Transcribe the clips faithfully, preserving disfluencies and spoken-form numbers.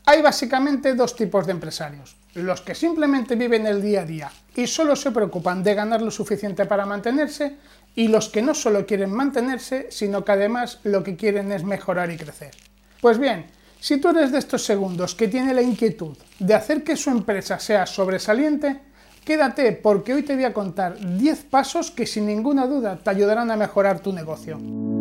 Hay básicamente dos tipos de empresarios: los que simplemente viven el día a día y solo se preocupan de ganar lo suficiente para mantenerse, y los que no solo quieren mantenerse, sino que además lo que quieren es mejorar y crecer. Pues bien, si tú eres de estos segundos que tiene la inquietud de hacer que su empresa sea sobresaliente, quédate porque hoy te voy a contar diez pasos que sin ninguna duda te ayudarán a mejorar tu negocio.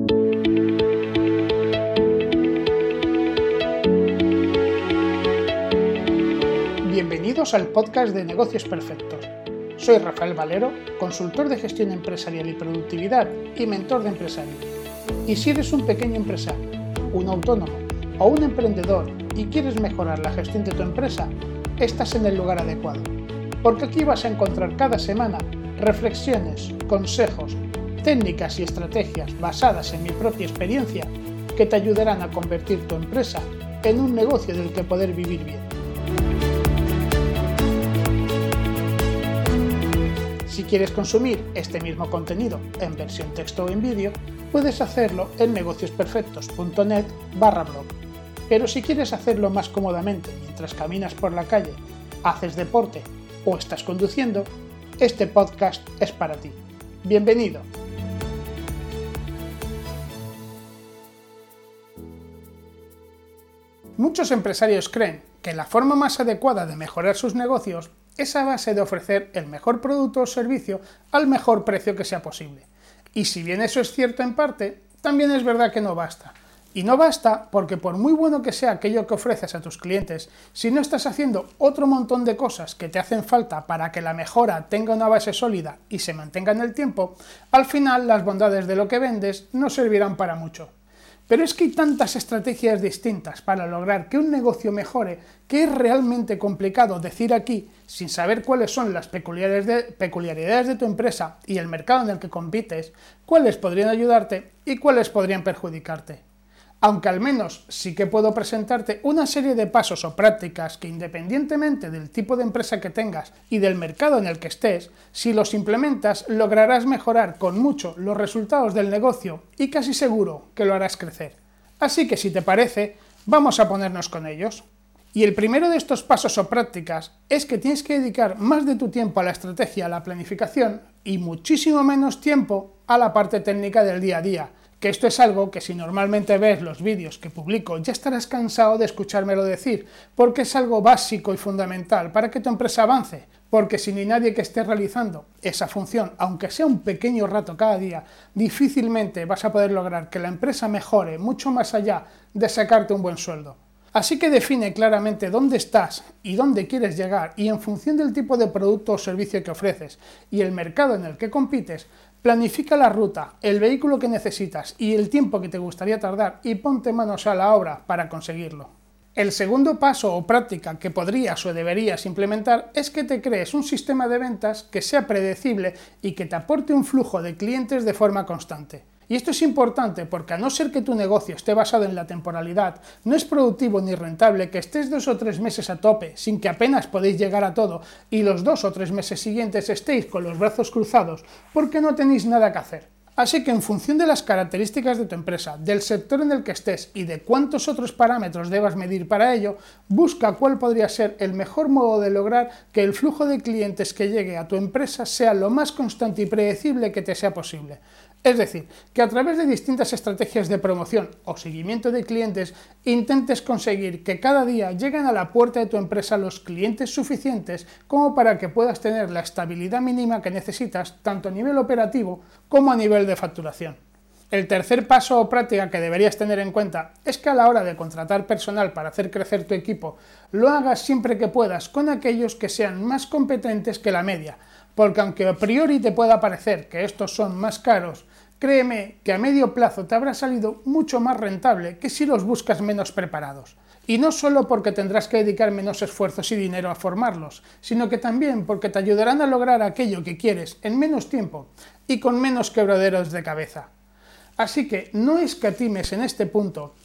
Bienvenidos al podcast de Negocios Perfectos. Soy Rafael Valero, consultor de gestión empresarial y productividad y mentor de empresarios. Y si eres un pequeño empresario, un autónomo o un emprendedor y quieres mejorar la gestión de tu empresa, estás en el lugar adecuado. Porque aquí vas a encontrar cada semana reflexiones, consejos, técnicas y estrategias basadas en mi propia experiencia que te ayudarán a convertir tu empresa en un negocio del que poder vivir bien. Si quieres consumir este mismo contenido en versión texto o en vídeo, puedes hacerlo en negociosperfectos.net barra blog. Pero si quieres hacerlo más cómodamente mientras caminas por la calle, haces deporte o estás conduciendo, este podcast es para ti. Bienvenido. Muchos empresarios creen que la forma más adecuada de mejorar sus negocios es a base de ofrecer el mejor producto o servicio al mejor precio que sea posible. Y si bien eso es cierto en parte, también es verdad que no basta. Y no basta porque por muy bueno que sea aquello que ofreces a tus clientes, si no estás haciendo otro montón de cosas que te hacen falta para que la mejora tenga una base sólida y se mantenga en el tiempo, al final las bondades de lo que vendes no servirán para mucho. Pero es que hay tantas estrategias distintas para lograr que un negocio mejore que es realmente complicado decir aquí, sin saber cuáles son las peculiaridades de, peculiaridades de tu empresa y el mercado en el que compites, cuáles podrían ayudarte y cuáles podrían perjudicarte. Aunque al menos sí que puedo presentarte una serie de pasos o prácticas que, independientemente del tipo de empresa que tengas y del mercado en el que estés, si los implementas lograrás mejorar con mucho los resultados del negocio y casi seguro que lo harás crecer. Así que si te parece, vamos a ponernos con ellos. Y el primero de estos pasos o prácticas es que tienes que dedicar más de tu tiempo a la estrategia, a la planificación y muchísimo menos tiempo a la parte técnica del día a día. Que esto es algo que si normalmente ves los vídeos que publico ya estarás cansado de escuchármelo decir, porque es algo básico y fundamental para que tu empresa avance, porque si no hay nadie que esté realizando esa función, aunque sea un pequeño rato cada día, difícilmente vas a poder lograr que la empresa mejore mucho más allá de sacarte un buen sueldo. Así que define claramente dónde estás y dónde quieres llegar y en función del tipo de producto o servicio que ofreces y el mercado en el que compites, planifica la ruta, el vehículo que necesitas y el tiempo que te gustaría tardar y ponte manos a la obra para conseguirlo. El segundo paso o práctica que podrías o deberías implementar es que te crees un sistema de ventas que sea predecible y que te aporte un flujo de clientes de forma constante. Y esto es importante porque a no ser que tu negocio esté basado en la temporalidad, no es productivo ni rentable que estés dos o tres meses a tope sin que apenas podéis llegar a todo y los dos o tres meses siguientes estéis con los brazos cruzados porque no tenéis nada que hacer. Así que en función de las características de tu empresa, del sector en el que estés y de cuántos otros parámetros debas medir para ello, busca cuál podría ser el mejor modo de lograr que el flujo de clientes que llegue a tu empresa sea lo más constante y predecible que te sea posible. Es decir, que a través de distintas estrategias de promoción o seguimiento de clientes intentes conseguir que cada día lleguen a la puerta de tu empresa los clientes suficientes como para que puedas tener la estabilidad mínima que necesitas tanto a nivel operativo como a nivel de facturación. El tercer paso o práctica que deberías tener en cuenta es que a la hora de contratar personal para hacer crecer tu equipo, lo hagas siempre que puedas con aquellos que sean más competentes que la media, porque aunque a priori te pueda parecer que estos son más caros, créeme que a medio plazo te habrá salido mucho más rentable que si los buscas menos preparados. Y no solo porque tendrás que dedicar menos esfuerzos y dinero a formarlos, sino que también porque te ayudarán a lograr aquello que quieres en menos tiempo y con menos quebraderos de cabeza. Así que no escatimes en este punto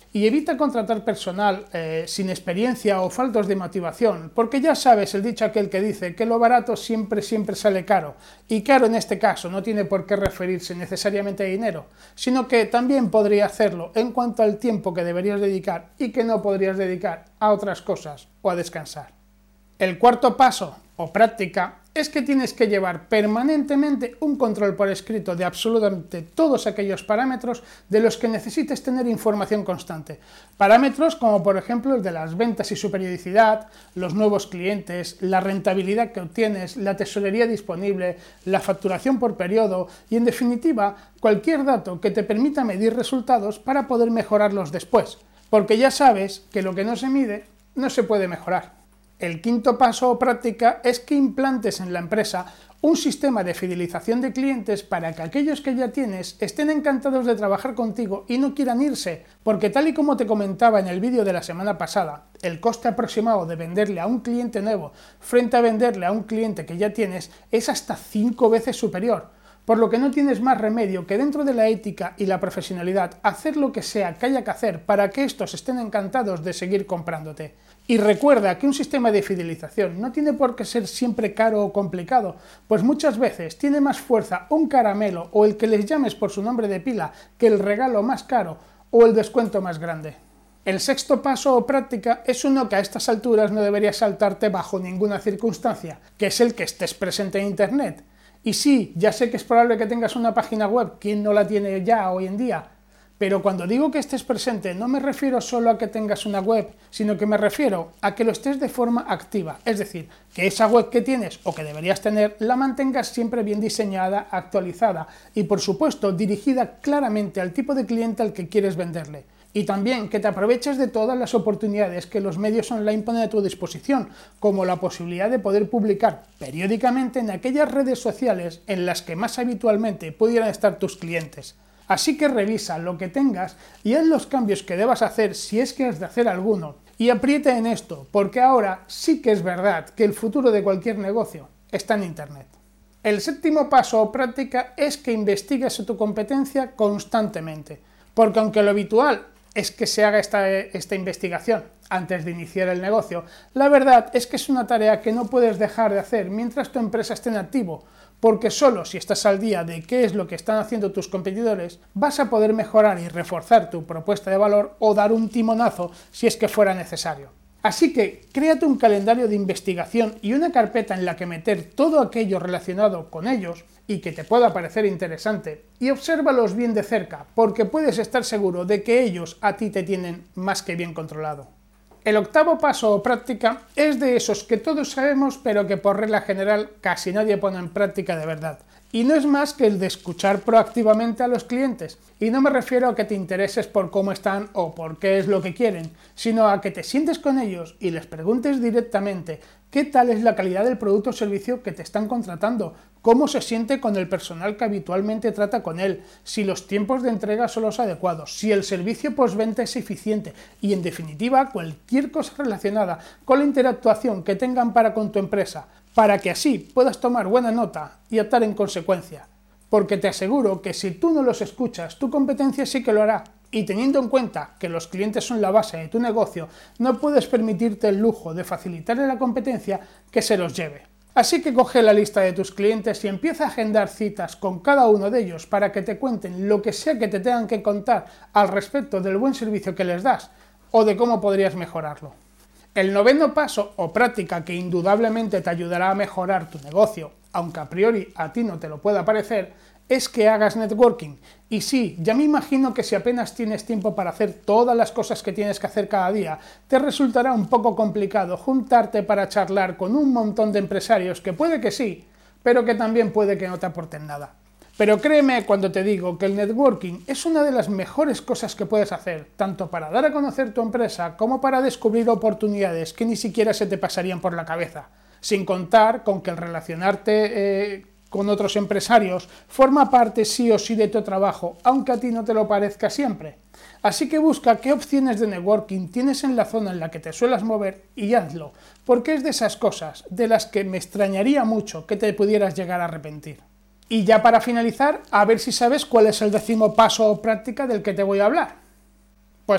Y evita contratar personal eh, sin experiencia o faltos de motivación, porque ya sabes el dicho aquel que dice que lo barato siempre siempre sale caro, y caro en este caso no tiene por qué referirse necesariamente a dinero, sino que también podría hacerlo en cuanto al tiempo que deberías dedicar y que no podrías dedicar a otras cosas o a descansar. El cuarto paso, o práctica, es que tienes que llevar permanentemente un control por escrito de absolutamente todos aquellos parámetros de los que necesites tener información constante. Parámetros como por ejemplo el de las ventas y su periodicidad, los nuevos clientes, la rentabilidad que obtienes, la tesorería disponible, la facturación por periodo y en definitiva cualquier dato que te permita medir resultados para poder mejorarlos después, porque ya sabes que lo que no se mide no se puede mejorar. El quinto paso o práctica es que implantes en la empresa un sistema de fidelización de clientes para que aquellos que ya tienes estén encantados de trabajar contigo y no quieran irse, porque tal y como te comentaba en el vídeo de la semana pasada, el coste aproximado de venderle a un cliente nuevo frente a venderle a un cliente que ya tienes es hasta cinco veces superior, por lo que no tienes más remedio que dentro de la ética y la profesionalidad hacer lo que sea que haya que hacer para que estos estén encantados de seguir comprándote. Y recuerda que un sistema de fidelización no tiene por qué ser siempre caro o complicado, pues muchas veces tiene más fuerza un caramelo o el que les llames por su nombre de pila que el regalo más caro o el descuento más grande. El sexto paso o práctica es uno que a estas alturas no deberías saltarte bajo ninguna circunstancia, que es el que estés presente en Internet. Y sí, ya sé que es probable que tengas una página web, ¿quién no la tiene ya hoy en día? Pero cuando digo que estés presente no me refiero solo a que tengas una web, sino que me refiero a que lo estés de forma activa, es decir, que esa web que tienes o que deberías tener la mantengas siempre bien diseñada, actualizada y por supuesto dirigida claramente al tipo de cliente al que quieres venderle. Y también que te aproveches de todas las oportunidades que los medios online ponen a tu disposición, como la posibilidad de poder publicar periódicamente en aquellas redes sociales en las que más habitualmente pudieran estar tus clientes. Así que revisa lo que tengas y haz los cambios que debas hacer si es que has de hacer alguno. Y aprieta en esto, porque ahora sí que es verdad que el futuro de cualquier negocio está en Internet. El séptimo paso o práctica es que investigues tu competencia constantemente, porque aunque lo habitual es que se haga esta, esta investigación antes de iniciar el negocio, la verdad es que es una tarea que no puedes dejar de hacer mientras tu empresa esté en activo, porque solo si estás al día de qué es lo que están haciendo tus competidores, vas a poder mejorar y reforzar tu propuesta de valor o dar un timonazo si es que fuera necesario. Así que créate un calendario de investigación y una carpeta en la que meter todo aquello relacionado con ellos y que te pueda parecer interesante y obsérvalos bien de cerca, porque puedes estar seguro de que ellos a ti te tienen más que bien controlado. El octavo paso o práctica es de esos que todos sabemos pero que por regla general casi nadie pone en práctica de verdad. Y no es más que el de escuchar proactivamente a los clientes. Y no me refiero a que te intereses por cómo están o por qué es lo que quieren, sino a que te sientes con ellos y les preguntes directamente qué tal es la calidad del producto o servicio que te están contratando, cómo se siente con el personal que habitualmente trata con él, si los tiempos de entrega son los adecuados, si el servicio postventa es eficiente y, en definitiva, cualquier cosa relacionada con la interactuación que tengan para con tu empresa, para que así puedas tomar buena nota y actuar en consecuencia. Porque te aseguro que si tú no los escuchas, tu competencia sí que lo hará. Y teniendo en cuenta que los clientes son la base de tu negocio, no puedes permitirte el lujo de facilitarle a la competencia que se los lleve. Así que coge la lista de tus clientes y empieza a agendar citas con cada uno de ellos para que te cuenten lo que sea que te tengan que contar al respecto del buen servicio que les das o de cómo podrías mejorarlo. El noveno paso o práctica que indudablemente te ayudará a mejorar tu negocio, aunque a priori a ti no te lo pueda parecer, es que hagas networking. Y sí, ya me imagino que si apenas tienes tiempo para hacer todas las cosas que tienes que hacer cada día, te resultará un poco complicado juntarte para charlar con un montón de empresarios que puede que sí, pero que también puede que no te aporten nada. Pero créeme cuando te digo que el networking es una de las mejores cosas que puedes hacer, tanto para dar a conocer tu empresa como para descubrir oportunidades que ni siquiera se te pasarían por la cabeza, sin contar con que el relacionarte eh, con otros empresarios forma parte sí o sí de tu trabajo, aunque a ti no te lo parezca siempre. Así que busca qué opciones de networking tienes en la zona en la que te suelas mover y hazlo, porque es de esas cosas de las que me extrañaría mucho que te pudieras llegar a arrepentir. Y ya para finalizar, a ver si sabes cuál es el décimo paso o práctica del que te voy a hablar. Pues sí,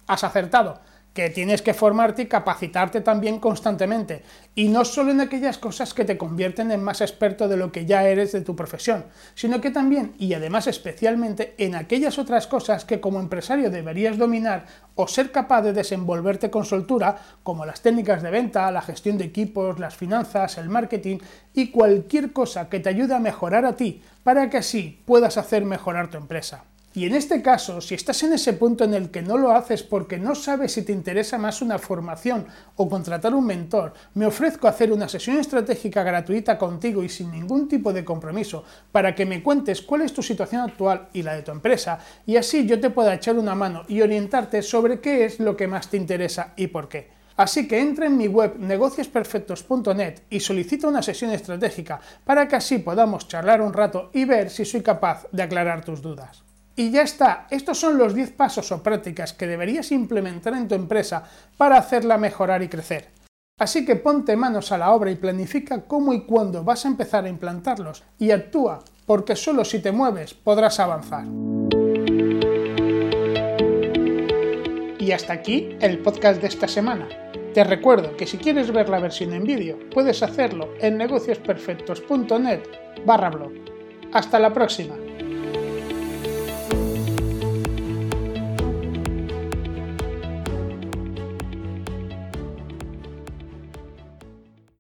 has acertado, que tienes que formarte y capacitarte también constantemente, y no solo en aquellas cosas que te convierten en más experto de lo que ya eres de tu profesión, sino que también, y además especialmente, en aquellas otras cosas que como empresario deberías dominar o ser capaz de desenvolverte con soltura, como las técnicas de venta, la gestión de equipos, las finanzas, el marketing y cualquier cosa que te ayude a mejorar a ti, para que así puedas hacer mejorar tu empresa. Y en este caso, si estás en ese punto en el que no lo haces porque no sabes si te interesa más una formación o contratar un mentor, me ofrezco a hacer una sesión estratégica gratuita contigo y sin ningún tipo de compromiso para que me cuentes cuál es tu situación actual y la de tu empresa, y así yo te pueda echar una mano y orientarte sobre qué es lo que más te interesa y por qué. Así que entra en mi web negocios perfectos punto net y solicita una sesión estratégica para que así podamos charlar un rato y ver si soy capaz de aclarar tus dudas. Y ya está, estos son los diez pasos o prácticas que deberías implementar en tu empresa para hacerla mejorar y crecer. Así que ponte manos a la obra y planifica cómo y cuándo vas a empezar a implantarlos y actúa, porque solo si te mueves podrás avanzar. Y hasta aquí el podcast de esta semana. Te recuerdo que si quieres ver la versión en vídeo, puedes hacerlo en negocios perfectos punto net barra blog. Hasta la próxima.